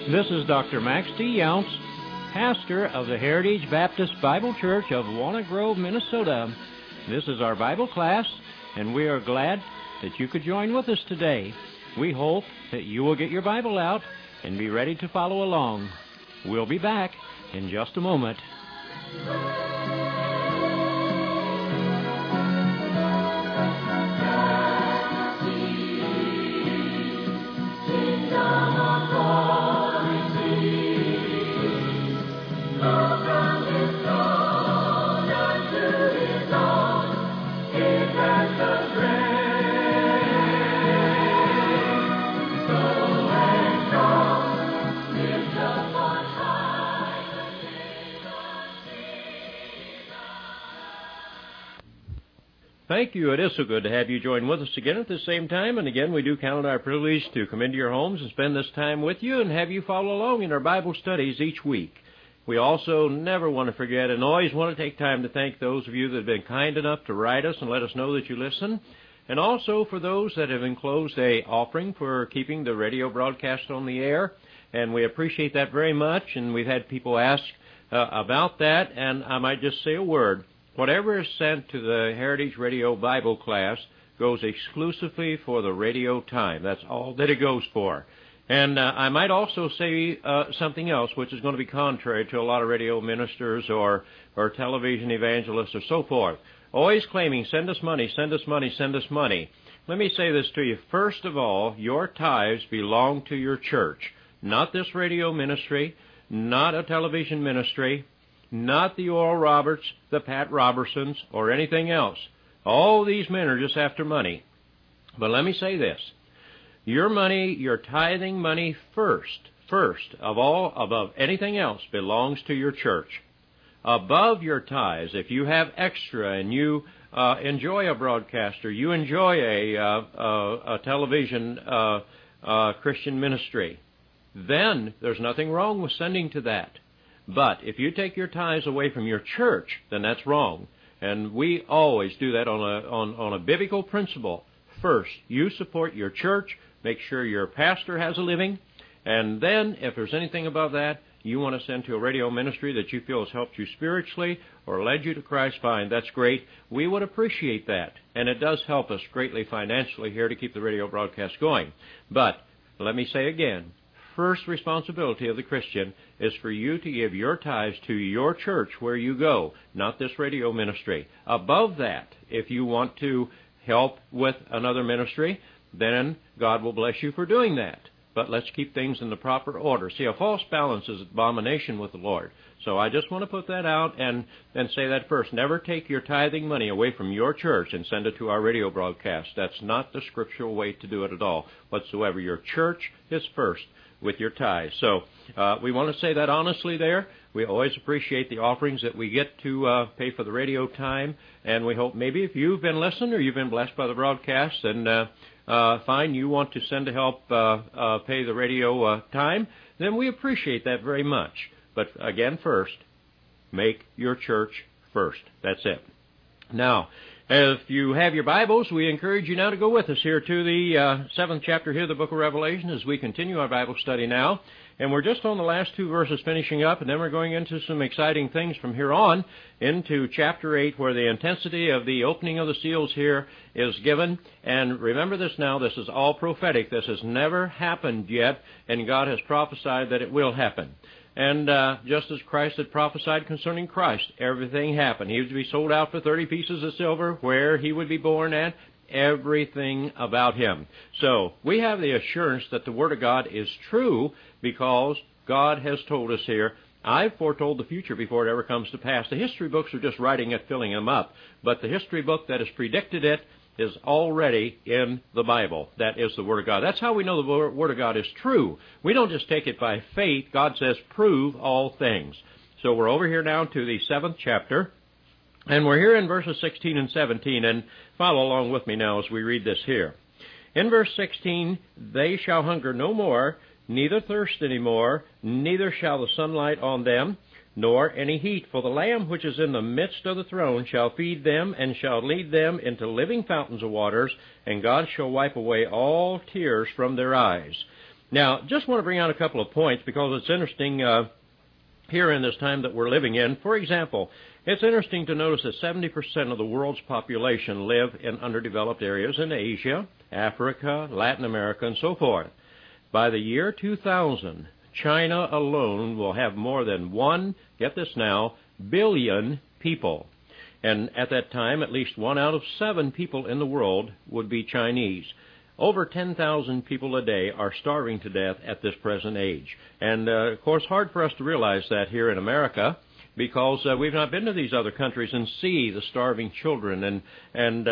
This is Dr. Max D. Younts, pastor of the Heritage Baptist Bible Church of Walnut Grove, Minnesota. This is our Bible class, and we are glad that you could join with us today. We hope that you will get your Bible out and be ready to follow along. We'll be back in just a moment. Thank you. It is so good to have you join with us again at the same time. And again, we do count it our privilege to come into your homes and spend this time with you and have you follow along in our Bible studies each week. We also never want to forget and always want to take time to thank those of you that have been kind enough to write us and let us know that you listen. And also for those that have enclosed a offering for keeping the radio broadcast on the air. And we appreciate that very much. And we've had people ask about that. And I might just say a word. Whatever is sent to the Heritage Radio Bible class goes exclusively for the radio time. That's all that it goes for. And I might also say something else, which is going to be contrary to a lot of radio ministers or television evangelists or so forth. Always claiming, send us money, send us money, send us money. Let me say this to you. First of all, your tithes belong to your church, not this radio ministry, not a television ministry, not the Oral Roberts, the Pat Robertsons, or anything else. All these men are just after money. But let me say this. Your money, your tithing money first of all, above anything else, belongs to your church. Above your tithes, if you have extra and you enjoy a broadcaster, you enjoy a television Christian ministry, then there's nothing wrong with sending to that. But if you take your tithes away from your church, then that's wrong. And we always do that on a biblical principle. First, you support your church, make sure your pastor has a living, and then if there's anything above that you want to send to a radio ministry that you feel has helped you spiritually or led you to Christ, fine, that's great. We would appreciate that. And it does help us greatly financially here to keep the radio broadcast going. But let me say again, first responsibility of the Christian is for you to give your tithes to your church where you go, not this radio ministry. Above that, if you want to help with another ministry, then God will bless you for doing that. But let's keep things in the proper order. See, a false balance is abomination with the Lord. So I just want to put that out and say that first. Never take your tithing money away from your church and send it to our radio broadcast. That's not the scriptural way to do it at all whatsoever. Your church is first with your tithes. So we want to say that honestly there. We always appreciate the offerings that we get to pay for the radio time, and we hope maybe if you've been listening or you've been blessed by the broadcast, and fine, you want to send to help pay the radio time, then we appreciate that very much. But again, first, make your church first. That's it. Now, if you have your Bibles, we encourage you now to go with us here to the 7th chapter here of the book of Revelation as we continue our Bible study now. And we're just on the last two verses finishing up, and then we're going into some exciting things from here on into chapter 8, where the intensity of the opening of the seals here is given. And remember this now, this is all prophetic. This has never happened yet, and God has prophesied that it will happen. And just as Christ had prophesied concerning Christ, everything happened. He was to be sold out for 30 pieces of silver, where he would be born at, everything about him. So we have the assurance that the Word of God is true because God has told us here, I've foretold the future before it ever comes to pass. The history books are just writing it, filling them up. But the history book that has predicted it is already in the Bible. That is the Word of God. That's how we know the Word of God is true. We don't just take it by faith. God says, prove all things. So we're over here now to the 7th chapter, and we're here in verses 16 and 17, and follow along with me now as we read this here. In verse 16, they shall hunger no more, neither thirst any more, neither shall the sunlight on them, nor any heat. For the Lamb which is in the midst of the throne shall feed them, and shall lead them into living fountains of waters, and God shall wipe away all tears from their eyes. Now, just want to bring out a couple of points because it's interesting here in this time that we're living in. For example, it's interesting to notice that 70% of the world's population live in underdeveloped areas in Asia, Africa, Latin America, and so forth. By the year 2000, China alone will have more than 1 billion people. And at that time, at least 1 out of 7 people in the world would be Chinese. Over 10,000 people a day are starving to death at this present age. And, of course, hard for us to realize that here in America because we've not been to these other countries and see the starving children and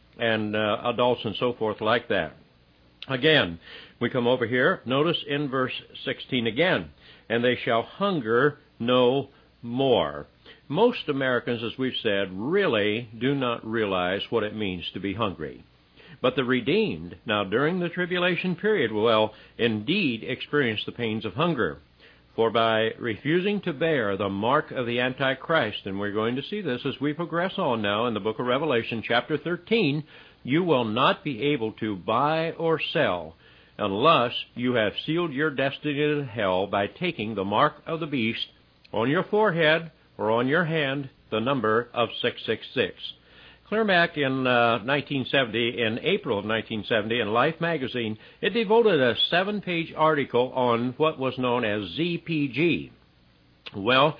adults and so forth like that. Again, we come over here. Notice in verse 16 again, and they shall hunger no more. Most Americans, as we've said, really do not realize what it means to be hungry. But the redeemed, now during the tribulation period, will indeed experience the pains of hunger. For by refusing to bear the mark of the Antichrist, and we're going to see this as we progress on now in the book of Revelation, chapter 13, you will not be able to buy or sell unless you have sealed your destiny to hell by taking the mark of the beast on your forehead or on your hand, the number of 666. Clear back in 1970, in April of 1970, in Life magazine, it devoted a 7-page article on what was known as ZPG. Well,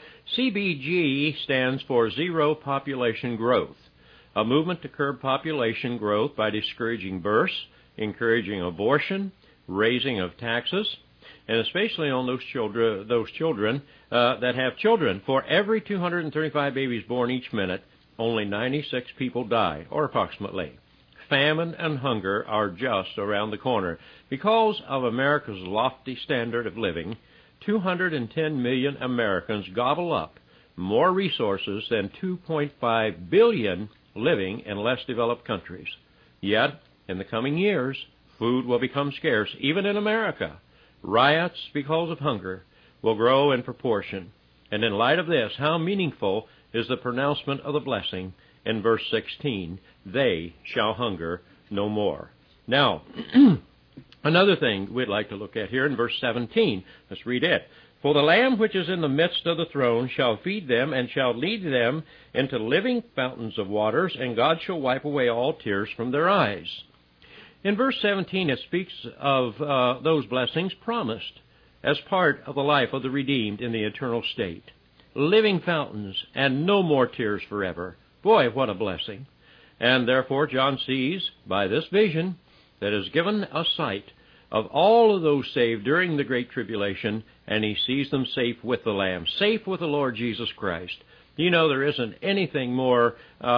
CBG stands for Zero Population Growth, a movement to curb population growth by discouraging births, encouraging abortion, raising of taxes, and especially on those children that have children. For every 235 babies born each minute, only 96 people die, or approximately. Famine and hunger are just around the corner. Because of America's lofty standard of living, 210 million Americans gobble up more resources than 2.5 billion living in less developed countries. Yet, in the coming years, food will become scarce, even in America. Riots, because of hunger, will grow in proportion. And in light of this, how meaningful is the pronouncement of the blessing in verse 16, they shall hunger no more. Now, another thing we'd like to look at here in verse 17. Let's read it. For the Lamb which is in the midst of the throne shall feed them and shall lead them into living fountains of waters, and God shall wipe away all tears from their eyes. In verse 17, it speaks of those blessings promised as part of the life of the redeemed in the eternal state. Living fountains and no more tears forever. Boy, what a blessing. And therefore John sees by this vision that is given a sight of all of those saved during the Great Tribulation, and he sees them safe with the Lamb, safe with the Lord Jesus Christ. You know, there isn't anything more,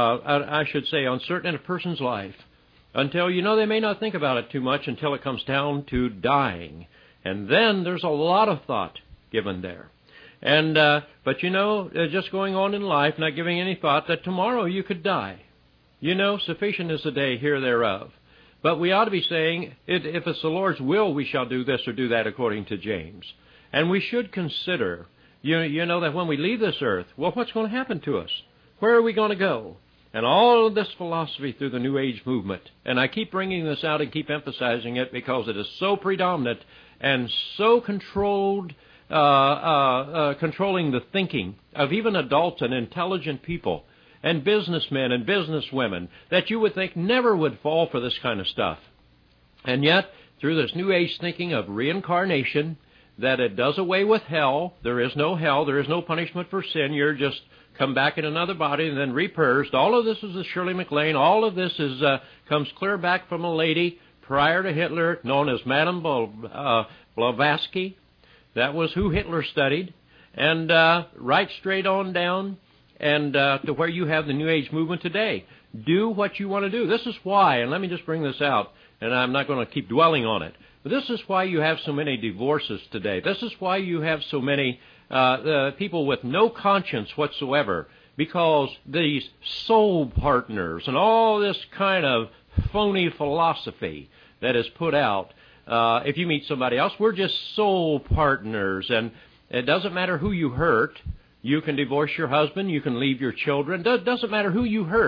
I should say, uncertain in a person's life until, you know, they may not think about it too much until it comes down to dying. And then there's a lot of thought given there. And but you know, just going on in life, not giving any thought that tomorrow you could die. You know, sufficient is the day here thereof. But we ought to be saying, if it's the Lord's will, we shall do this or do that according to James. And we should consider, you know, that when we leave this earth, well, what's going to happen to us? Where are we going to go? And all of this philosophy through the New Age movement. And I keep bringing this out and keep emphasizing it because it is so predominant and so controlled, controlling the thinking of even adults and intelligent people and businessmen and businesswomen that you would think never would fall for this kind of stuff. And yet, through this New Age thinking of reincarnation, that it does away with hell. There is no hell. There is no punishment for sin. You're just come back in another body and then repurged. All of this is a Shirley MacLaine. All of this is comes clear back from a lady prior to Hitler known as Madame Blavatsky. That was who Hitler studied. And right straight on down and to where you have the New Age movement today. Do what you want to do. This is why, and let me just bring this out, and I'm not going to keep dwelling on it, but this is why you have so many divorces today. This is why you have so many people with no conscience whatsoever, because these soul partners and all this kind of phony philosophy that is put out, if you meet somebody else, we're just soul partners, and it doesn't matter who you hurt. You can divorce your husband. You can leave your children. It doesn't matter who you hurt.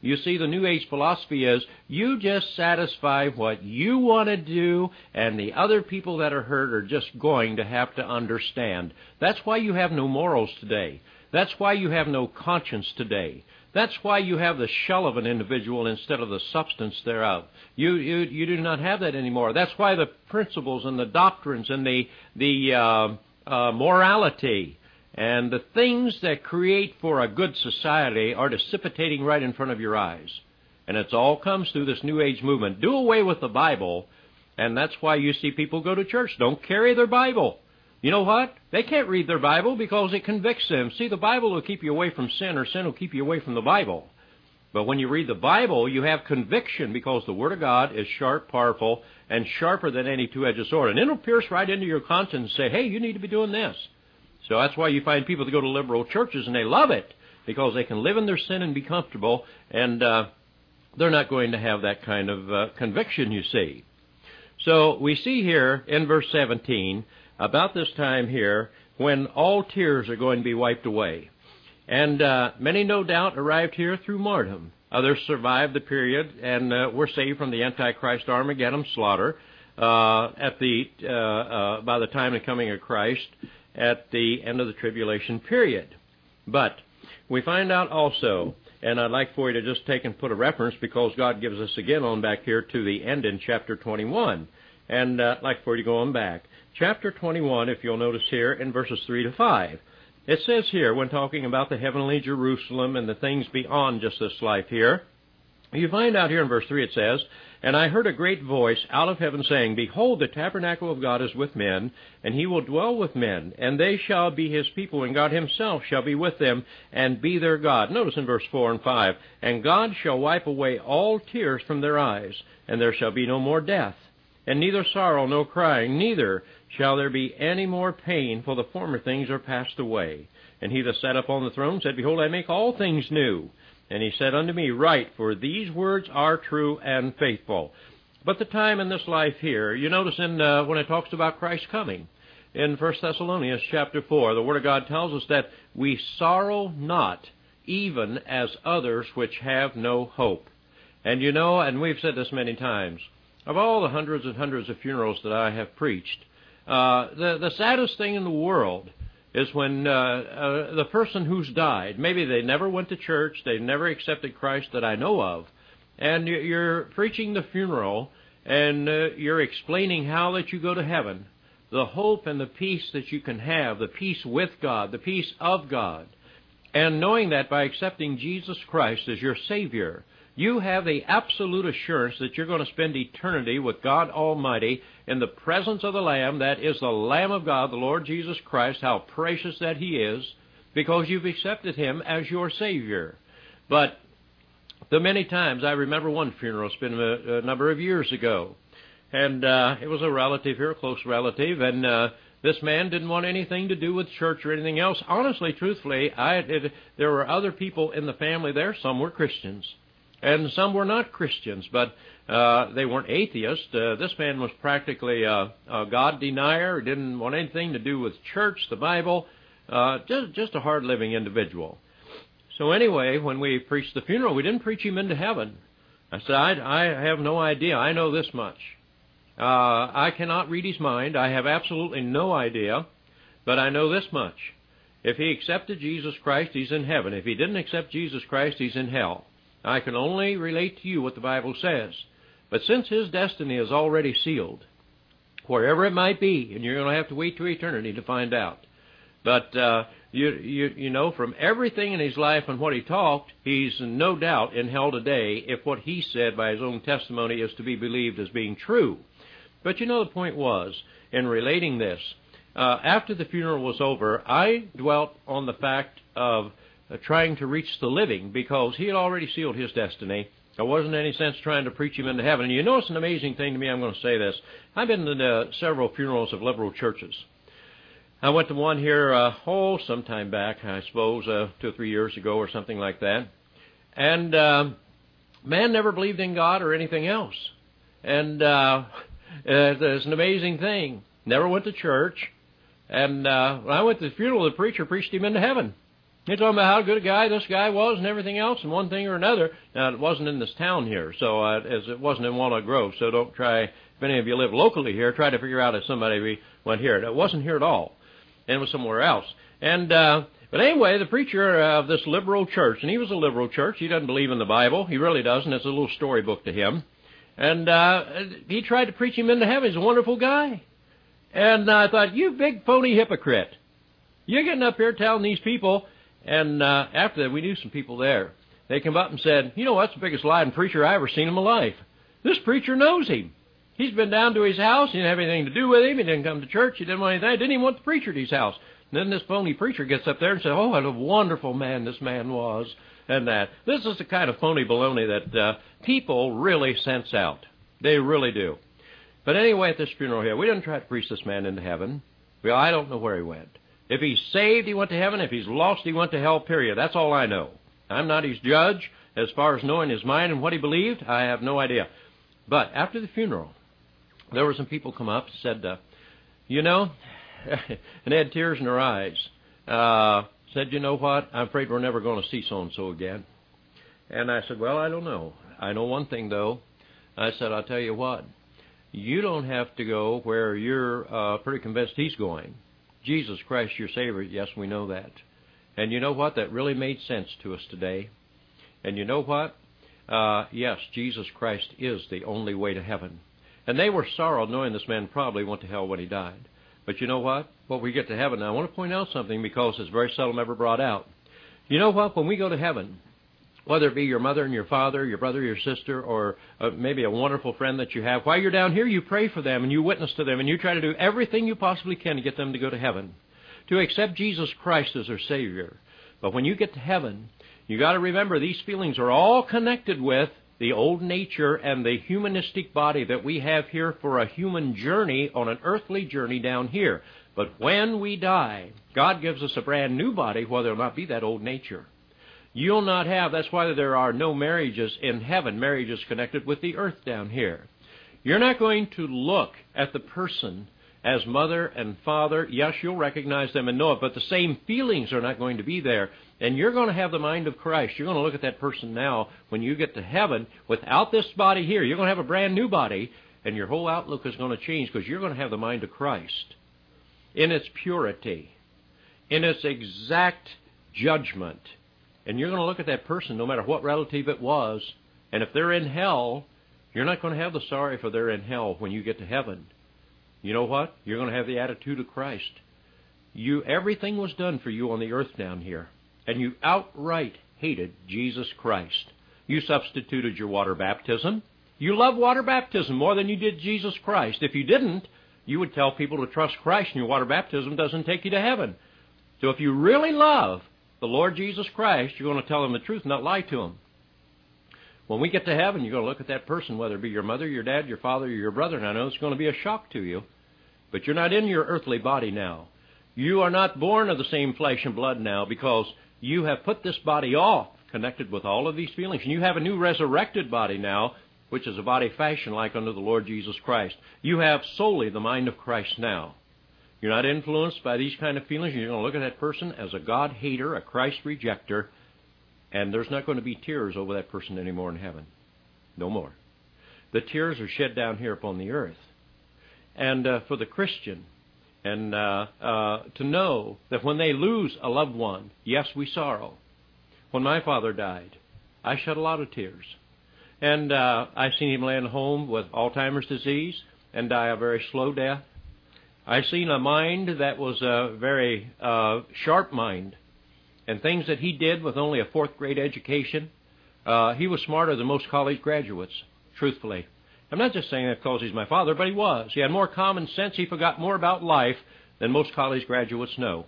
You see, the New Age philosophy is you just satisfy what you want to do, and the other people that are hurt are just going to have to understand. That's why you have no morals today. That's why you have no conscience today. That's why you have the shell of an individual instead of the substance thereof. You do not have that anymore. That's why the principles and the doctrines and the morality and the things that create for a good society are dissipating right in front of your eyes. And it all comes through this New Age movement. Do away with the Bible, and that's why you see people go to church. Don't carry their Bible. You know what? They can't read their Bible because it convicts them. See, the Bible will keep you away from sin, or sin will keep you away from the Bible. But when you read the Bible, you have conviction because the Word of God is sharp, powerful, and sharper than any two-edged sword. And it'll pierce right into your conscience and say, hey, you need to be doing this. So that's why you find people that go to liberal churches, and they love it because they can live in their sin and be comfortable, and they're not going to have that kind of conviction, you see. So we see here in verse 17, about this time here, when all tears are going to be wiped away. And many, no doubt, arrived here through martyrdom. Others survived the period and were saved from the Antichrist Armageddon slaughter by the time of the coming of Christ at the end of the tribulation period. But we find out also, and I'd like for you to just take and put a reference because God gives us again on back here to the end in chapter 21. And I'd like for you to go on back. Chapter 21, if you'll notice here, in verses 3 to 5. It says here, when talking about the heavenly Jerusalem and the things beyond just this life here, you find out here in verse 3 it says, And I heard a great voice out of heaven saying, Behold, the tabernacle of God is with men, and he will dwell with men, and they shall be his people, and God himself shall be with them, and be their God. Notice in verse 4 and 5, And God shall wipe away all tears from their eyes, and there shall be no more death, and neither sorrow nor crying, neither shall there be any more pain, for the former things are passed away. And he that sat upon the throne said, Behold, I make all things new. And he said unto me, Write, for these words are true and faithful. But the time in this life here, you notice when it talks about Christ coming, in 1 Thessalonians chapter 4, the Word of God tells us that we sorrow not, even as others which have no hope. And you know, and we've said this many times, of all the hundreds and hundreds of funerals that I have preached, the saddest thing in the world is when the person who's died, maybe they never went to church, they never accepted Christ that I know of, and you're preaching the funeral, and you're explaining how that you go to heaven, the hope and the peace that you can have, the peace with God, the peace of God, and knowing that by accepting Jesus Christ as your Savior, you have the absolute assurance that you're going to spend eternity with God Almighty in the presence of the Lamb, that is the Lamb of God, the Lord Jesus Christ, how precious that He is, because you've accepted Him as your Savior. But the many times, I remember one funeral, it's been a number of years ago, and it was a relative here, a close relative, and this man didn't want anything to do with church or anything else. Honestly, truthfully, there were other people in the family there. Some were Christians, and some were not Christians, but they weren't atheists. This man was practically a God denier, didn't want anything to do with church, the Bible, just a hard-living individual. So anyway, when we preached the funeral, we didn't preach him into heaven. I said, I have no idea. I know this much. I cannot read his mind. I have absolutely no idea, but I know this much. If he accepted Jesus Christ, he's in heaven. If he didn't accept Jesus Christ, he's in hell. I can only relate to you what the Bible says. But since his destiny is already sealed, wherever it might be, and you're going to have to wait to eternity to find out. But you know, from everything in his life and what he talked, he's no doubt in hell today if what he said by his own testimony is to be believed as being true. But you know, the point was, in relating this, after the funeral was over, I dwelt on the fact of trying to reach the living, because he had already sealed his destiny. There wasn't any sense trying to preach him into heaven. And you know, it's an amazing thing to me. I'm going to say this. I've been to several funerals of liberal churches. I went to one here, some time back, I suppose, 2 or 3 years ago or something like that. And man never believed in God or anything else. And it's an amazing thing. Never went to church. And when I went to the funeral, the preacher preached him into heaven. He's talking about how good a guy this guy was and everything else and one thing or another. Now, it wasn't in this town here, so as it wasn't in Walnut Grove, so don't try, if any of you live locally here, try to figure out if somebody went here. It wasn't here at all, and it was somewhere else. And but anyway, the preacher of this liberal church, and he was a liberal church. He doesn't believe in the Bible. He really doesn't. It's a little storybook to him. And he tried to preach him into heaven. He's a wonderful guy. And I thought, you big phony hypocrite. You're getting up here telling these people. And after that, we knew some people there. They come up and said, you know what's the biggest lying preacher I ever seen in my life? This preacher knows him. He's been down to his house. He didn't have anything to do with him. He didn't come to church. He didn't want anything. He didn't even want the preacher at his house. And then this phony preacher gets up there and says, oh, what a wonderful man this man was. And that. This is the kind of phony baloney that people really sense out. They really do. But anyway, at this funeral here, we didn't try to preach this man into heaven. Well, I don't know where he went. If he's saved, he went to heaven. If he's lost, he went to hell, period. That's all I know. I'm not his judge. As far as knowing his mind and what he believed, I have no idea. But after the funeral, there were some people come up and said, you know, and they had tears in their eyes, said, you know what, I'm afraid we're never going to see so-and-so again. And I said, well, I don't know. I know one thing, though. I said, I'll tell you what, you don't have to go where you're pretty convinced he's going. Jesus Christ, your Savior, yes, we know that. And you know what? That really made sense to us today. And you know what? Yes, Jesus Christ is the only way to heaven. And they were sorrowed knowing this man probably went to hell when he died. But you know what? When we get to heaven, now I want to point out something because it's very seldom ever brought out. You know what? When we go to heaven, whether it be your mother and your father, your brother, your sister, or maybe a wonderful friend that you have, while you're down here, you pray for them and you witness to them and you try to do everything you possibly can to get them to go to heaven, to accept Jesus Christ as their Savior. But when you get to heaven, you got to remember these feelings are all connected with the old nature and the humanistic body that we have here for a human journey on an earthly journey down here. But when we die, God gives us a brand new body, where there will not be that old nature. You'll not have, that's why there are no marriages in heaven, marriages connected with the earth down here. You're not going to look at the person as mother and father. Yes, you'll recognize them and know it, but the same feelings are not going to be there. And you're going to have the mind of Christ. You're going to look at that person now when you get to heaven without this body here. You're going to have a brand new body, and your whole outlook is going to change because you're going to have the mind of Christ in its purity, in its exact judgment. And you're going to look at that person no matter what relative it was, and if they're in hell, you're not going to have the sorry for they're in hell when you get to heaven. You know what? You're going to have the attitude of Christ. Everything was done for you on the earth down here, and you outright hated Jesus Christ. You substituted your water baptism. You love water baptism more than you did Jesus Christ. If you didn't, you would tell people to trust Christ, and your water baptism doesn't take you to heaven. So if you really love the Lord Jesus Christ, you're going to tell them the truth, not lie to them. When we get to heaven, you're going to look at that person, whether it be your mother, your dad, your father, or your brother, and I know it's going to be a shock to you, but you're not in your earthly body now. You are not born of the same flesh and blood now because you have put this body off, connected with all of these feelings, and you have a new resurrected body now, which is a body fashioned like unto the Lord Jesus Christ. You have solely the mind of Christ now. You're not influenced by these kind of feelings. You're going to look at that person as a God-hater, a Christ-rejecter, and there's not going to be tears over that person anymore in heaven. No more. The tears are shed down here upon the earth. And for the Christian, and to know that when they lose a loved one, yes, we sorrow. When my father died, I shed a lot of tears. And I seen him laying home with Alzheimer's disease and die a very slow death. I seen a mind that was a very sharp mind, and things that he did with only a 4th grade education. He was smarter than most college graduates, truthfully. I'm not just saying that because he's my father, but he was. He had more common sense. He forgot more about life than most college graduates know.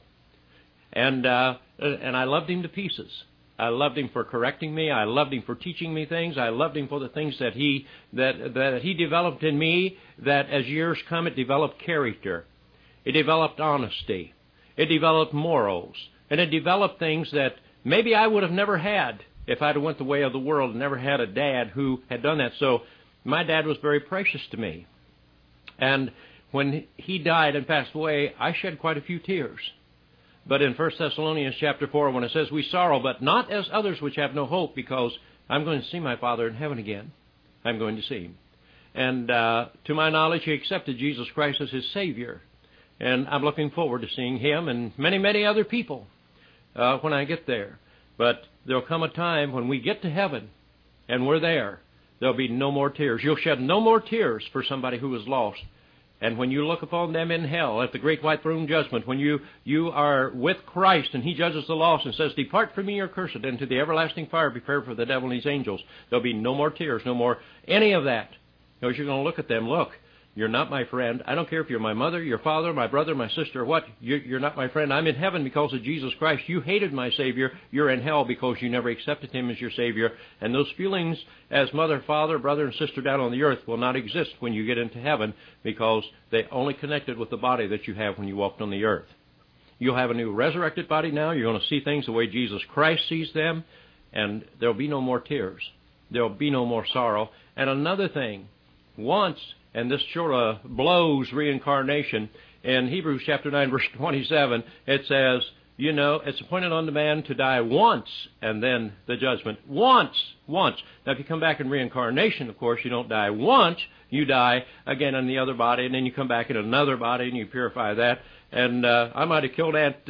And I loved him to pieces. I loved him for correcting me. I loved him for teaching me things. I loved him for the things that he developed in me, that as years come, it developed character. It developed honesty. It developed morals. And it developed things that maybe I would have never had if I'd have went the way of the world and never had a dad who had done that. So my dad was very precious to me. And when he died and passed away, I shed quite a few tears. But in 1 Thessalonians chapter 4, when it says, we sorrow, but not as others which have no hope, because I'm going to see my Father in heaven again. I'm going to see Him. And to my knowledge, He accepted Jesus Christ as His Savior. And I'm looking forward to seeing Him and many, many other people when I get there. But there'll come a time when we get to heaven and we're there, there'll be no more tears. You'll shed no more tears for somebody who is lost. And when you look upon them in hell at the great white throne judgment, when you are with Christ and He judges the lost and says, depart from me, you're cursed, into the everlasting fire prepared for the devil and his angels, there'll be no more tears, no more any of that. Because you're going to look at them, look, you're not my friend. I don't care if you're my mother, your father, my brother, my sister, what. You're not my friend. I'm in heaven because of Jesus Christ. You hated my Savior. You're in hell because you never accepted Him as your Savior. And those feelings as mother, father, brother, and sister down on the earth will not exist when you get into heaven, because they only connected with the body that you have when you walked on the earth. You'll have a new resurrected body now. You're going to see things the way Jesus Christ sees them, and there'll be no more tears. There'll be no more sorrow. And another thing, once, and this sort of blows reincarnation, in Hebrews chapter 9, verse 27, it says, you know, it's appointed unto man to die once, and then the judgment. Once. Now, if you come back in reincarnation, of course, you don't die once. You die again in the other body, and then you come back in another body, and you purify that. And I might have killed Aunt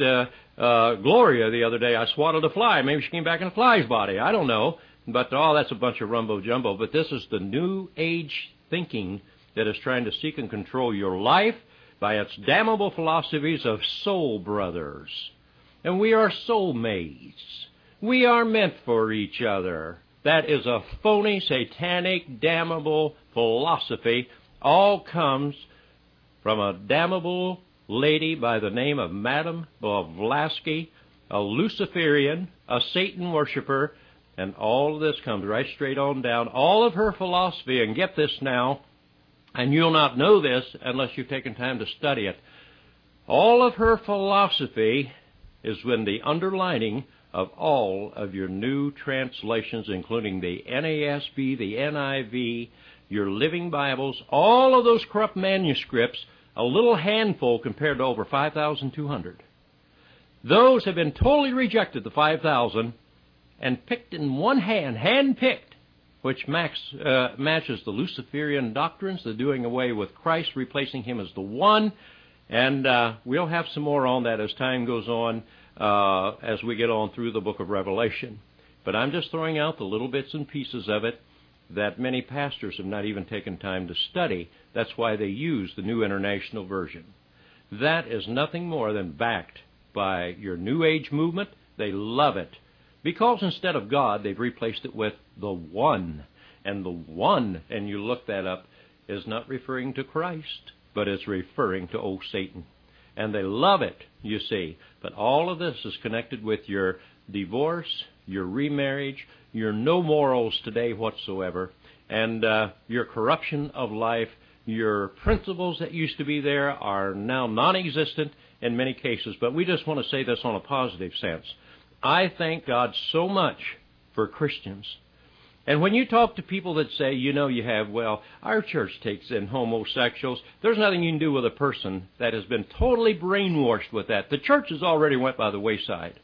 Gloria the other day. I swatted a fly. Maybe she came back in a fly's body. I don't know. But, that's a bunch of rumbo-jumbo. But this is the New Age thinking that is trying to seek and control your life by its damnable philosophies of soul brothers. And we are soulmates. We are meant for each other. That is a phony, satanic, damnable philosophy. All comes from a damnable lady by the name of Madame Blavatsky, a Luciferian, a Satan worshiper, and all of this comes right straight on down. All of her philosophy, and get this now, and you'll not know this unless you've taken time to study it. All of her philosophy is in the underlining of all of your new translations, including the NASB, the NIV, your Living Bibles, all of those corrupt manuscripts, a little handful compared to over 5,200. Those have been totally rejected, the 5,000, and picked in one hand-picked, which matches the Luciferian doctrines, the doing away with Christ, replacing Him as the one. And we'll have some more on that as time goes on, as we get on through the book of Revelation. But I'm just throwing out the little bits and pieces of it that many pastors have not even taken time to study. That's why they use the New International Version. That is nothing more than backed by your New Age movement. They love it. Because instead of God, they've replaced it with the One. And the One, and you look that up, is not referring to Christ, but it's referring to old Satan. And they love it, you see. But all of this is connected with your divorce, your remarriage, your no morals today whatsoever, and your corruption of life. Your principles that used to be there are now non-existent in many cases. But we just want to say this on a positive sense. I thank God so much for Christians. And when you talk to people that say, our church takes in homosexuals, there's nothing you can do with a person that has been totally brainwashed with that. The church has already went by the wayside.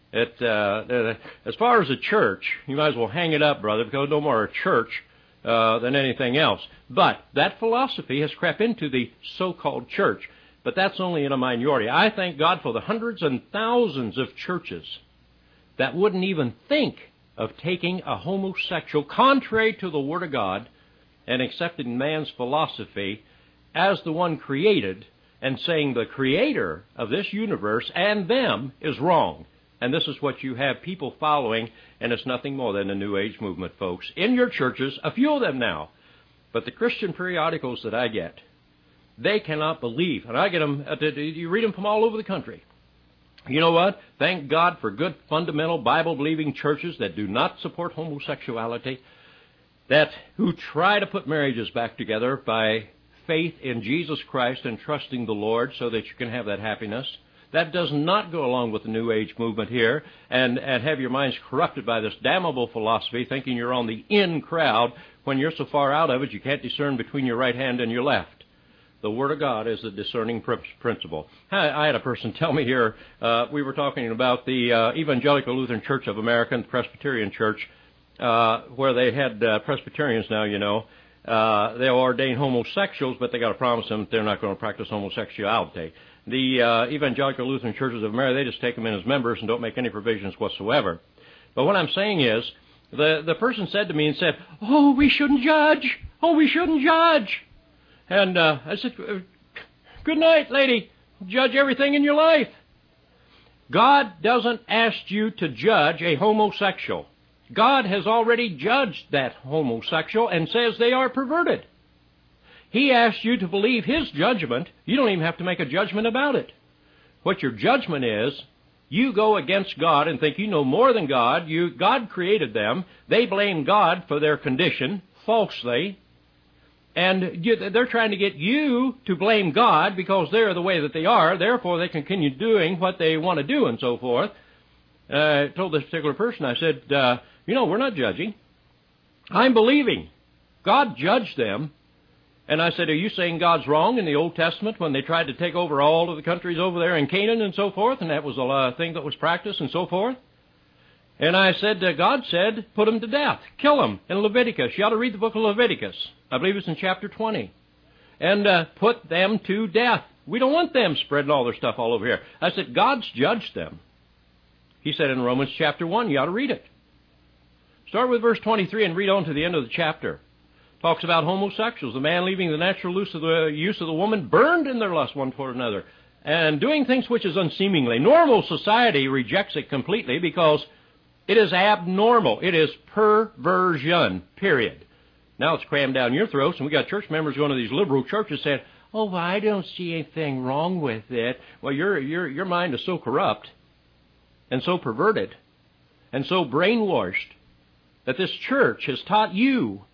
As far as a church, you might as well hang it up, brother, because no more a church than anything else. But that philosophy has crept into the so-called church. But that's only in a minority. I thank God for the hundreds and thousands of churches that wouldn't even think of taking a homosexual contrary to the Word of God and accepting man's philosophy as the one created and saying the creator of this universe and them is wrong. And this is what you have people following, and it's nothing more than a New Age movement, folks. In your churches, a few of them now. But the Christian periodicals that I get, they cannot believe. And I get them, you read them from all over the country. You know what? Thank God for good, fundamental, Bible-believing churches that do not support homosexuality, who try to put marriages back together by faith in Jesus Christ and trusting the Lord so that you can have that happiness. That does not go along with the New Age movement here and have your minds corrupted by this damnable philosophy, thinking you're on the in crowd when you're so far out of it you can't discern between your right hand and your left. The Word of God is the discerning principle. I had a person tell me here, we were talking about the Evangelical Lutheran Church of America, the Presbyterian Church, where they had Presbyterians now, you know. They'll ordain homosexuals, but they got to promise them that they're not going to practice homosexuality. The Evangelical Lutheran Churches of America, they just take them in as members and don't make any provisions whatsoever. But what I'm saying is, the person said to me and said, "Oh, we shouldn't judge. Oh, we shouldn't judge." And I said, "Good night, lady. Judge everything in your life." God doesn't ask you to judge a homosexual. God has already judged that homosexual and says they are perverted. He asks you to believe His judgment. You don't even have to make a judgment about it. What your judgment is, you go against God and think you know more than God. God created them. They blame God for their condition falsely. And they're trying to get you to blame God because they're the way that they are. Therefore, they continue doing what they want to do and so forth. I told this particular person, I said, we're not judging. I'm believing. God judged them. And I said, are you saying God's wrong in the Old Testament when they tried to take over all of the countries over there in Canaan and so forth, and that was a thing that was practiced and so forth? And I said, God said, put them to death, kill them in Leviticus. You ought to read the book of Leviticus. I believe it's in chapter 20. And put them to death. We don't want them spreading all their stuff all over here. I said, God's judged them. He said in Romans chapter 1, you ought to read it. Start with verse 23 and read on to the end of the chapter. Talks about homosexuals, the man leaving the natural use of the woman, burned in their lust one toward another, and doing things which is unseemingly. Normal society rejects it completely because it is abnormal. It is perversion, period. Now it's crammed down your throats, and we got church members going to these liberal churches saying, "Oh, well, I don't see anything wrong with it." Well, your mind is so corrupt and so perverted and so brainwashed that this church has taught you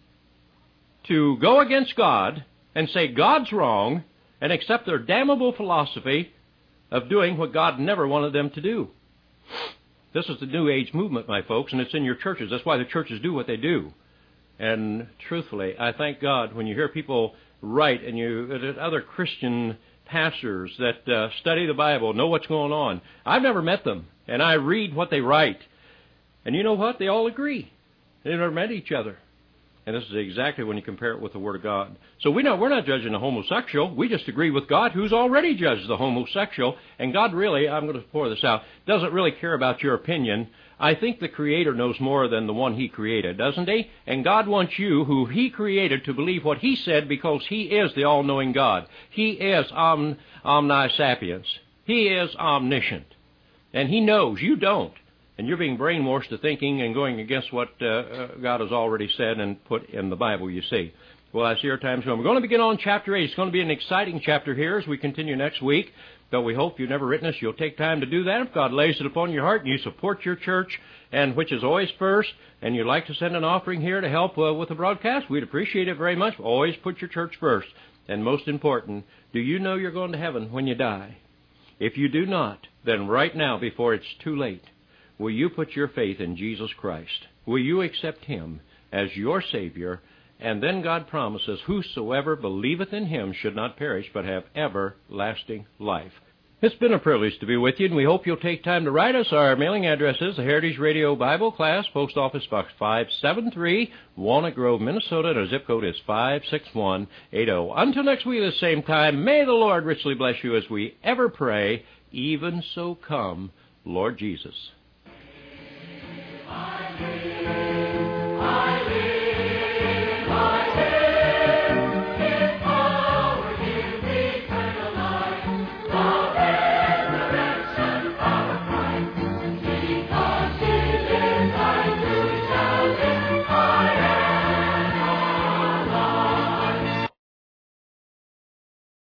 to go against God and say God's wrong and accept their damnable philosophy of doing what God never wanted them to do. This is the New Age movement, my folks, and it's in your churches. That's why the churches do what they do. And truthfully, I thank God when you hear people write and other Christian pastors that study the Bible, know what's going on. I've never met them, and I read what they write. And you know what? They all agree. They've never met each other. And this is exactly when you compare it with the Word of God. So we're not judging the homosexual. We just agree with God, who's already judged the homosexual. And God really, I'm going to pour this out, doesn't really care about your opinion. I think the Creator knows more than the one He created, doesn't He? And God wants you, who He created, to believe what He said because He is the all-knowing God. He is omnisapiens. He is omniscient. And He knows. You don't. And you're being brainwashed to thinking and going against what God has already said and put in the Bible, you see. Well, I see our time's going. We're going to begin on chapter 8. It's going to be an exciting chapter here as we continue next week. But we hope you've never written us. You'll take time to do that. If God lays it upon your heart and you support your church, and which is always first, and you'd like to send an offering here to help with the broadcast, we'd appreciate it very much. Always put your church first. And most important, do you know you're going to heaven when you die? If you do not, then right now, before it's too late, will you put your faith in Jesus Christ? Will you accept Him as your Savior? And then God promises, whosoever believeth in Him should not perish, but have everlasting life. It's been a privilege to be with you, and we hope you'll take time to write us. Our mailing address is the Heritage Radio Bible Class, Post Office Box 573, Walnut Grove, Minnesota, and our zip code is 56180. Until next week at the same time, may the Lord richly bless you as we ever pray, even so come, Lord Jesus. I